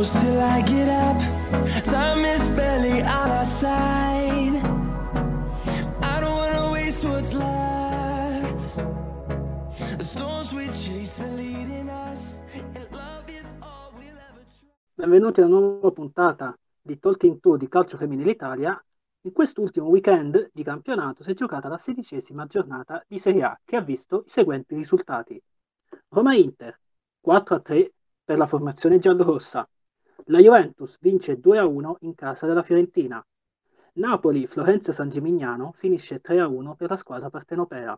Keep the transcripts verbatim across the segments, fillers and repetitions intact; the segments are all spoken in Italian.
close till I get up. Time is barely on our side. I don't wanna waste what's left. The storms we chase are leading us, and love is all we'll ever try. Benvenuti a una nuova puntata di Talking To di Calcio Femminile Italia. In quest'ultimo weekend di campionato si è giocata la sedicesima giornata di Serie A, che ha visto i seguenti risultati. Roma-Inter quattro a tre per la formazione giallorossa. La Juventus vince due a uno in casa della Fiorentina. Napoli-Florenza-San Gimignano finisce tre a uno per la squadra partenopea.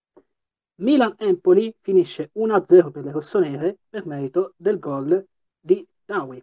Milan-Empoli finisce uno a zero per le rossonere per merito del gol di Dawi.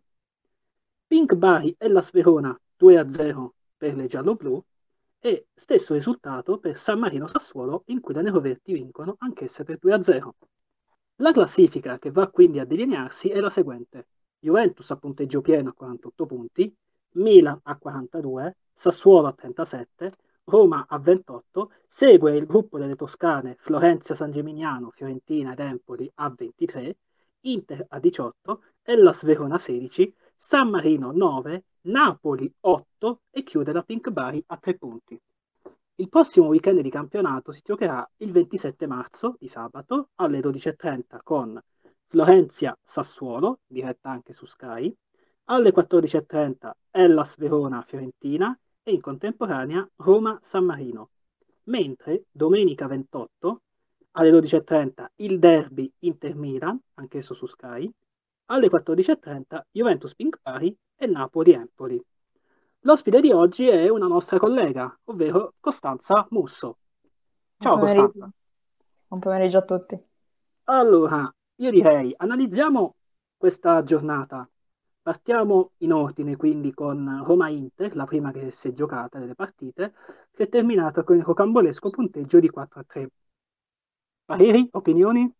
Pink Bari e Las Verona due a zero per le gialloblu e stesso risultato per San Marino Sassuolo, in cui le neroverdi vincono anch'esse per due a zero. La classifica che va quindi a delinearsi è la seguente: Juventus a punteggio pieno a quarantotto punti, Milan a quarantadue, Sassuolo a trentasette, Roma a ventotto, segue il gruppo delle Toscane Florenza, San Gimignano, Fiorentina ed Empoli a ventitré, Inter a diciotto, Hellas Verona sedici, San Marino nove, Napoli otto e chiude la Pink Bari a tre punti. Il prossimo weekend di campionato si giocherà il ventisette marzo, di sabato, alle dodici e trenta con Florenzia-Sassuolo, diretta anche su Sky, alle quattordici e trenta Hellas Verona-Fiorentina e in contemporanea Roma-San Marino. Mentre domenica ventotto alle dodici e trenta il derby Inter-Milan, anch'esso su Sky, alle quattordici e trenta Juventus Pink Bari e Napoli-Empoli. L'ospite di oggi è una nostra collega, ovvero Costanza Musso. Buon Ciao pomeriggio. Costanza. Buon pomeriggio a tutti. Allora, io direi, analizziamo questa giornata. Partiamo in ordine, quindi con Roma-Inter, la prima che si è giocata delle partite, che è terminata con il rocambolesco punteggio di quattro a tre. Pareri, opinioni?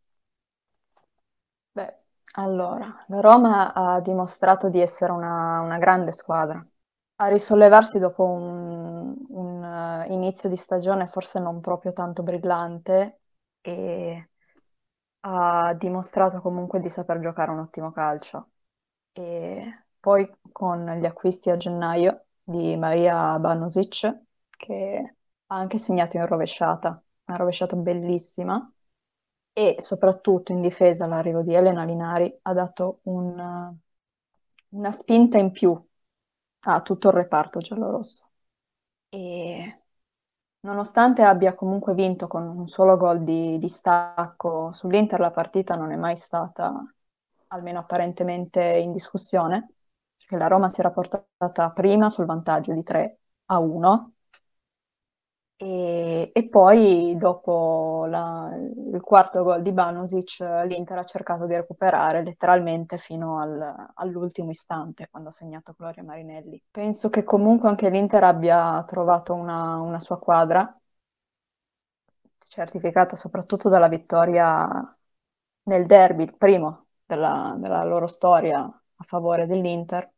Beh, allora, la Roma ha dimostrato di essere una, una grande squadra. A risollevarsi dopo un, un, eh, inizio di stagione forse non proprio tanto brillante e ha dimostrato comunque di saper giocare un ottimo calcio. E poi con gli acquisti a gennaio di Maria Banosic, che ha anche segnato in rovesciata, una rovesciata bellissima, e soprattutto in difesa l'arrivo di Elena Linari ha dato un- una spinta in più a tutto il reparto giallorosso. E nonostante abbia comunque vinto con un solo gol di, di stacco sull'Inter, la partita non è mai stata, almeno apparentemente, in discussione, perché la Roma si era portata prima sul vantaggio di tre a uno e, e poi dopo la- il quarto gol di Banosic l'Inter ha cercato di recuperare letteralmente fino al- all'ultimo istante quando ha segnato Gloria Marinelli. Penso che comunque anche l'Inter abbia trovato una, una sua quadra, certificata soprattutto dalla vittoria nel derby, il primo della, della loro storia a favore dell'Inter.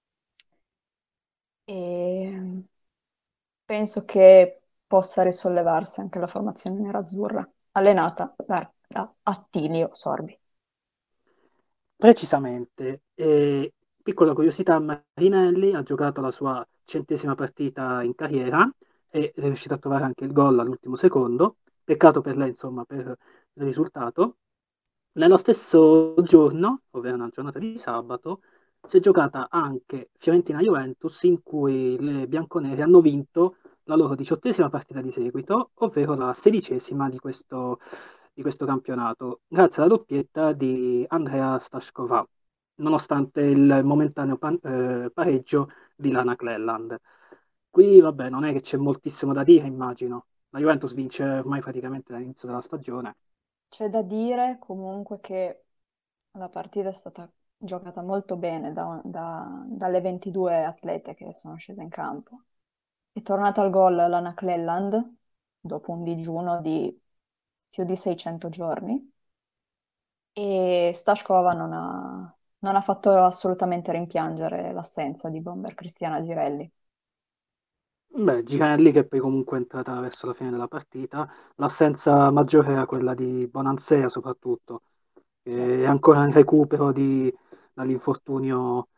E penso che possa risollevarsi anche la formazione nerazzurra, allenata da, da Attilio Sorbi. Precisamente. E, piccola curiosità, Marinelli ha giocato la sua centesima partita in carriera e è riuscito a trovare anche il gol all'ultimo secondo. Peccato per lei, insomma, per il risultato. Nello stesso giorno, ovvero una giornata di sabato, si è giocata anche Fiorentina-Juventus, in cui le bianconere hanno vinto la loro diciottesima partita di seguito, ovvero la sedicesima di questo, di questo campionato, grazie alla doppietta di Andrea Stašková, nonostante il momentaneo pan- eh, pareggio di Lana Cleland. Qui, vabbè, non è che c'è moltissimo da dire, immagino. La Juventus vince ormai praticamente dall'inizio della stagione. C'è da dire comunque che la partita è stata giocata molto bene da- da- dalle ventidue atlete che sono scese in campo. È tornata al gol Lana Cleland dopo un digiuno di più di seicento giorni e Staškova non ha, non ha fatto assolutamente rimpiangere l'assenza di bomber Cristiana Girelli. Beh, Girelli che poi comunque è entrata verso la fine della partita, l'assenza maggiore era quella di Bonansea soprattutto, che è Certo. ancora in recupero di- dall'infortunio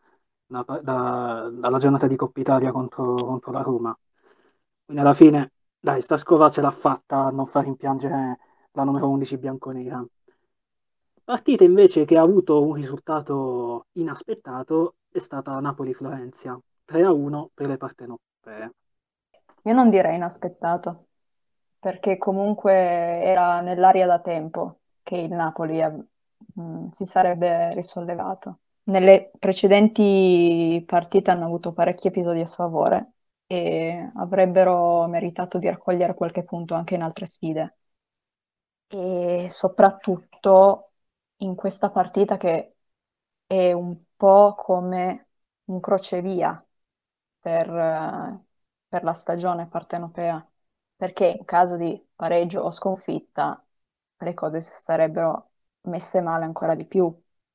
da- da- dalla giornata di Coppa Italia contro, contro la Roma. Quindi alla fine, dai, sta squadra ce l'ha fatta a non far rimpiangere la numero undici bianconera. Partita invece che ha avuto un risultato inaspettato è stata Napoli-Florenzi, tre a uno per le partenopee. Io non direi inaspettato, perché comunque era nell'aria da tempo che il Napoli eh, mh, si sarebbe risollevato. Nelle precedenti partite hanno avuto parecchi episodi a sfavore e avrebbero meritato di raccogliere qualche punto anche in altre sfide. E soprattutto in questa partita che è un po' come un crocevia per, eh, per la stagione partenopea, perché in caso di pareggio o sconfitta le cose si sarebbero messe male ancora di più.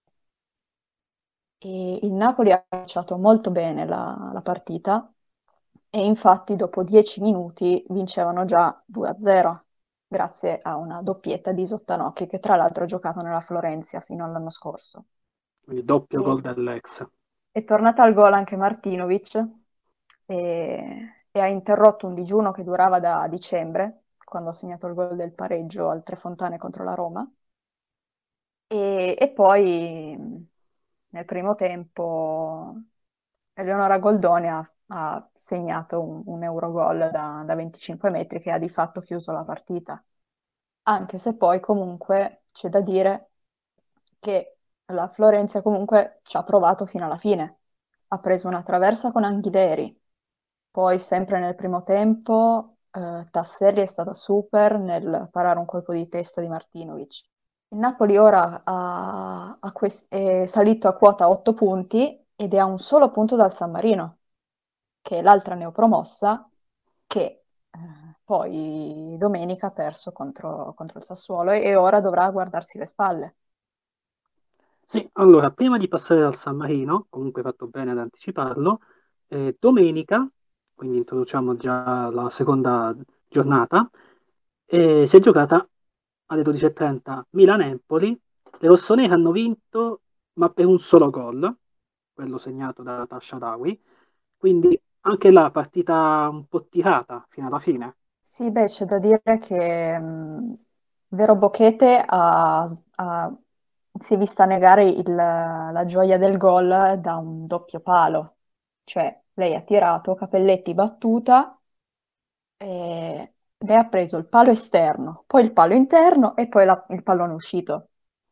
E il Napoli ha cominciato molto bene la, la partita e infatti dopo dieci minuti vincevano già due a zero, grazie a una doppietta di Sottanocchi che tra l'altro ha giocato nella Florenzia fino all'anno scorso. Quindi doppio E gol dell'ex. È tornata al gol anche Martinovic e, e ha interrotto un digiuno che durava da dicembre, quando ha segnato il gol del pareggio al Trefontane contro la Roma. E, e poi mh, nel primo tempo Eleonora Goldoni ha, ha segnato un, un Eurogol da, da venticinque metri che ha di fatto chiuso la partita. Anche se poi comunque c'è da dire che la Florenza comunque ci ha provato fino alla fine. Ha preso una traversa con Anghileri, poi sempre nel primo tempo eh, Tasselli è stata super nel parare un colpo di testa di Martinovic. Il Napoli ora ha- ha quest- è salito a quota otto punti ed è a un solo punto dal San Marino, che è l'altra neopromossa, che eh, poi domenica ha perso contro, contro il Sassuolo e, e ora dovrà guardarsi le spalle. Sì, allora, prima di passare al San Marino, comunque hai fatto bene ad anticiparlo, eh, domenica, quindi introduciamo già la seconda giornata, eh, si è giocata alle dodici e trenta Milan-Empoli. Le rossonere hanno vinto, ma per un solo gol, quello segnato da Natasha Dawi, quindi anche là partita un po' tirata fino alla fine. Sì, beh, c'è da dire che mh, Vero Bochete ha- ha- si è vista negare il- la gioia del gol da un doppio palo, cioè lei ha tirato, Capelletti battuta, e lei ha preso il palo esterno, poi il palo interno e poi la- il pallone uscito.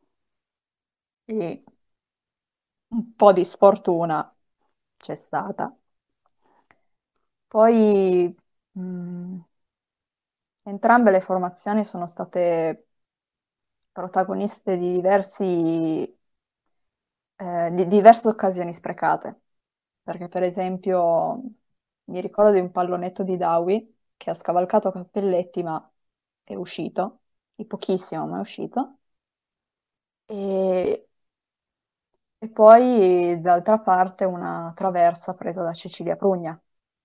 E un po' di sfortuna c'è stata. Poi mh, entrambe le formazioni sono state protagoniste di diversi, eh, di diverse occasioni sprecate. Perché, per esempio, mi ricordo di un pallonetto di Dawi che ha scavalcato Cappelletti, ma è uscito, di pochissimo, ma è uscito. E, e poi, d'altra parte, una traversa presa da Cecilia Prugna.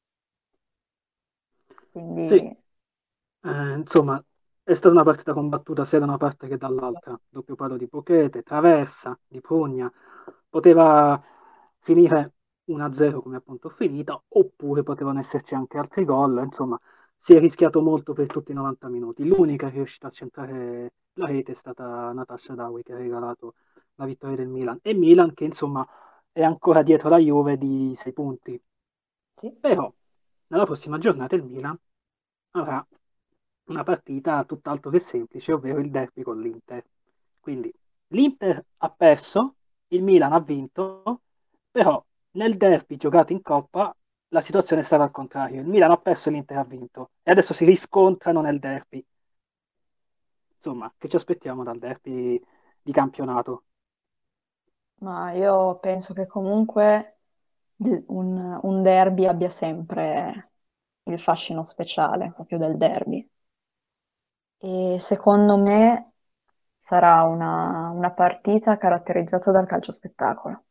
Sì, Quindi, Eh, insomma, è stata una partita combattuta sia da una parte che dall'altra. Doppio palo di Pochete, traversa, di Prugna. Poteva finire uno a zero come appunto è finita, oppure potevano esserci anche altri gol. Insomma, si è rischiato molto per tutti i novanta minuti. L'unica che è riuscita a centrare la rete è stata Natasha Dawi, che ha regalato la vittoria del Milan. E Milan che, insomma, è ancora dietro la Juve di sei punti. sì. Però, nella prossima giornata il Milan avrà una partita tutt'altro che semplice, ovvero il derby con l'Inter. Quindi l'Inter ha perso, il Milan ha vinto, però nel derby giocato in Coppa la situazione è stata al contrario. Il Milan ha perso e l'Inter ha vinto. E adesso si riscontrano nel derby. Insomma, che ci aspettiamo dal derby di campionato? Ma io penso che comunque il- un, un derby abbia sempre il fascino speciale proprio del derby. E secondo me sarà una, una partita caratterizzata dal calcio spettacolo,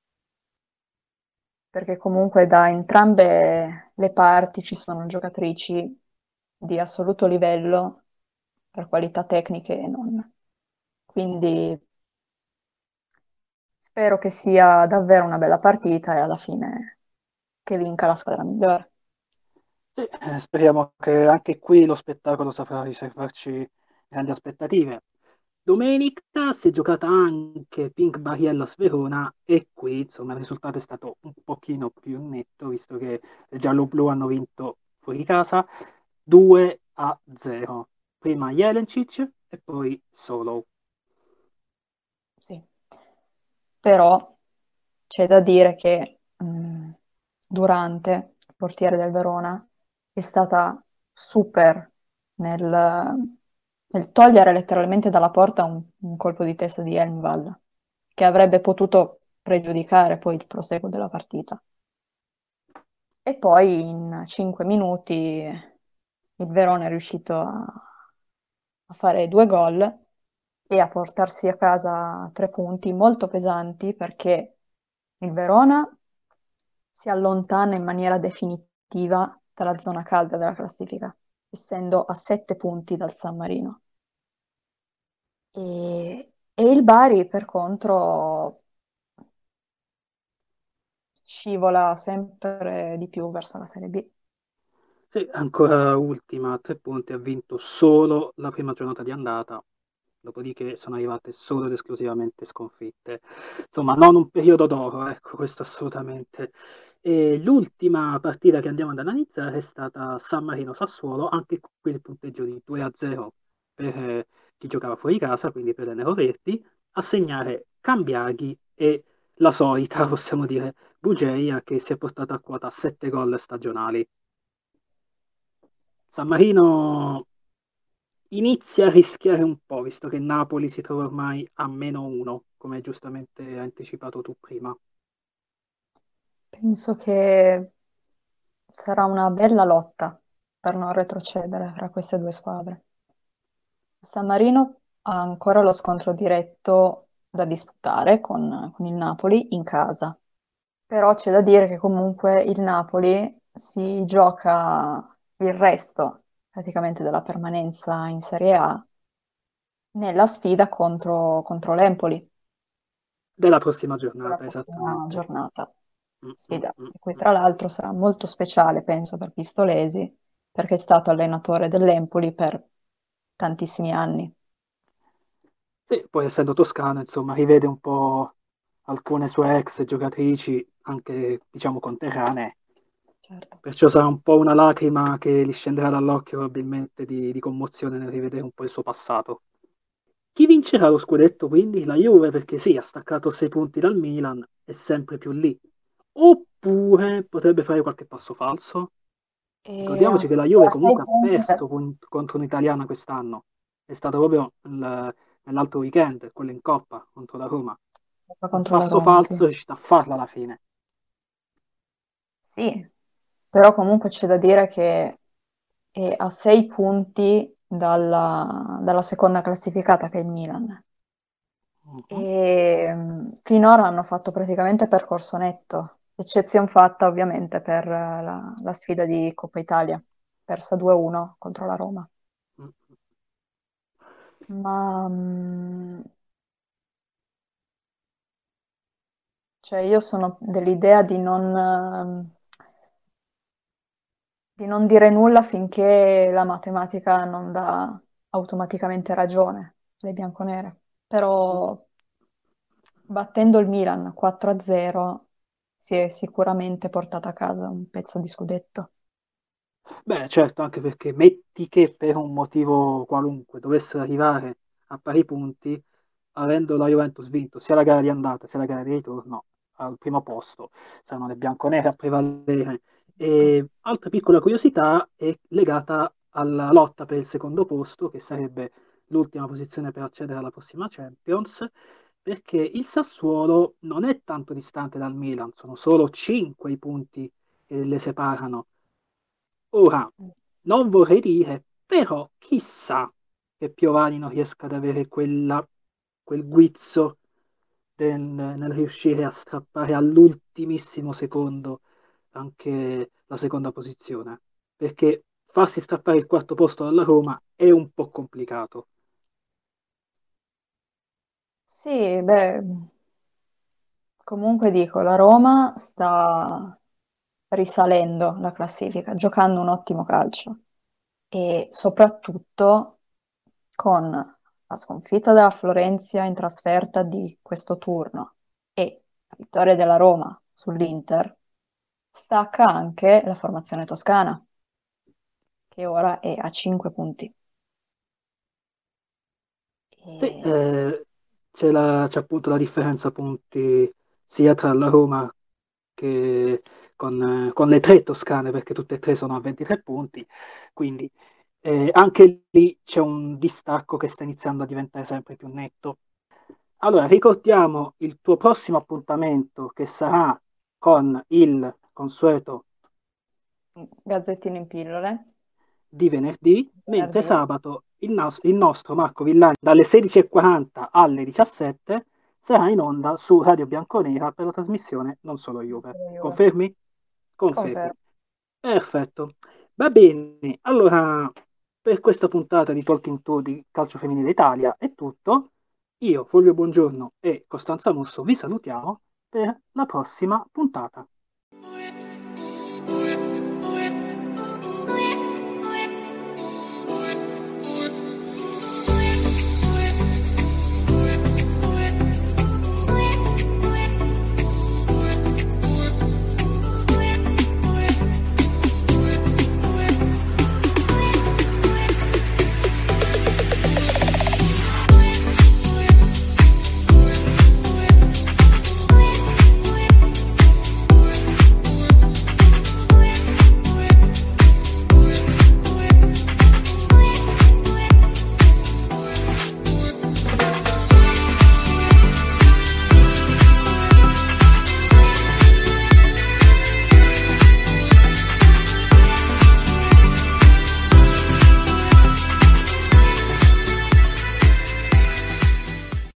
perché comunque da entrambe le parti ci sono giocatrici di assoluto livello per qualità tecniche e non. Quindi spero che sia davvero una bella partita e alla fine che vinca la squadra migliore. Sì, eh, speriamo che anche qui lo spettacolo saprà riservarci grandi aspettative. Domenica si è giocata anche Pink Barriellas Verona e qui insomma il risultato è stato un pochino più netto visto che i giallo-blu hanno vinto fuori casa due a zero. Prima Jelencic e poi Solo. Sì. Però c'è da dire che mh, Durante, il portiere del Verona, è stata super nel, nel togliere letteralmente dalla porta un, un colpo di testa di Elmval, che avrebbe potuto pregiudicare poi il proseguo della partita. E poi in cinque minuti il Verona è riuscito a, a fare due gol e a portarsi a casa tre punti molto pesanti perché il Verona si allontana in maniera definitiva dalla zona calda della classifica, essendo a sette punti dal San Marino. E, e il Bari, per contro, scivola sempre di più verso la Serie B. Sì, ancora ultima, a tre punti, ha vinto solo la prima giornata di andata, dopodiché sono arrivate solo ed esclusivamente sconfitte. Insomma, non un periodo d'oro, ecco, questo assolutamente. E l'ultima partita che andiamo ad analizzare è stata San Marino-Sassuolo, anche qui il punteggio di due a zero per eh, chi giocava fuori casa, quindi per le neroverdi, a segnare Cambiaghi e la solita, possiamo dire, Bugeia, che si è portata a quota sette gol stagionali. San Marino inizia a rischiare un po', visto che Napoli si trova ormai a meno uno, come giustamente hai anticipato tu prima. Penso che sarà una bella lotta per non retrocedere fra queste due squadre. San Marino ha ancora lo scontro diretto da disputare con, con il Napoli in casa. Però c'è da dire che comunque il Napoli si gioca il resto praticamente della permanenza in Serie A nella sfida contro, contro l'Empoli Della prossima della giornata, prossima esattamente. giornata. Mm, mm, Sfida, mm, e poi mm. tra l'altro sarà molto speciale, penso, per Pistolesi, perché è stato allenatore dell'Empoli per tantissimi anni. Sì, poi essendo toscano, insomma, rivede un po' alcune sue ex giocatrici, anche diciamo conterranee, Certo. perciò sarà un po' una lacrima che gli scenderà dall'occhio probabilmente di, di commozione nel rivedere un po' il suo passato. Chi vincerà lo scudetto quindi? La Juve perché sì, ha staccato sei punti dal Milan, è sempre più lì. Oppure potrebbe fare qualche passo falso? E Ricordiamoci che la a Juve sei comunque ha punti perso con- contro un'italiana quest'anno. È stato proprio il- nell'altro weekend, quello in Coppa contro la Roma. Un contro la passo Roma, sì. falso è riuscito a farlo alla fine. Sì, però comunque c'è da dire che è a sei punti dalla, dalla seconda classificata che è il Milan. Mhm. E mh, finora hanno fatto praticamente percorso netto, eccezione fatta ovviamente per eh, la, la sfida di Coppa Italia, persa due a uno contro la Roma. Mhm. Ma mh, cioè io sono dell'idea di non, ehm, di non dire nulla finché la matematica non dà automaticamente ragione alle bianconere. Però battendo il Milan quattro a zero si è sicuramente portata a casa un pezzo di scudetto. Beh, certo, anche perché metti che per un motivo qualunque dovessero arrivare a pari punti, avendo la Juventus vinto sia la gara di andata sia la gara di ritorno, al primo posto saranno le bianconere a prevalere. E altra piccola curiosità è legata alla lotta per il secondo posto, che sarebbe l'ultima posizione per accedere alla prossima Champions, perché il Sassuolo non è tanto distante dal Milan, sono solo cinque i punti che le separano. Ora, non vorrei dire, però chissà che Piovani non riesca ad avere quella- quel guizzo del- nel riuscire a strappare all'ultimissimo secondo anche la seconda posizione, perché farsi strappare il quarto posto dalla Roma è un po' complicato. Sì, beh, Comunque dico, la Roma sta risalendo la classifica, giocando un ottimo calcio e soprattutto con la sconfitta della Florenzi in trasferta di questo turno e la vittoria della Roma sull'Inter, stacca anche la formazione toscana, che ora è a cinque punti. Sì, E eh, c'è la- c'è appunto la differenza punti sia tra la Roma che con, eh, con le tre toscane, perché tutte e tre sono a ventitré punti, quindi eh, anche lì c'è un distacco che sta iniziando a diventare sempre più netto. Allora, ricordiamo il tuo prossimo appuntamento che sarà con il consueto Gazzettino in pillole, di venerdì, mentre venerdì. sabato il, nos- il nostro Marco Villani dalle sedici e quaranta alle diciassette sarà in onda su Radio Bianconera per la trasmissione Non Solo Juve. Confermi? Confermi. Confermo. Perfetto. Va bene, allora per questa puntata di Talking Tour di Calcio Femminile Italia è tutto. Io, Fulvio Buongiorno e Costanza Musso vi salutiamo per la prossima puntata.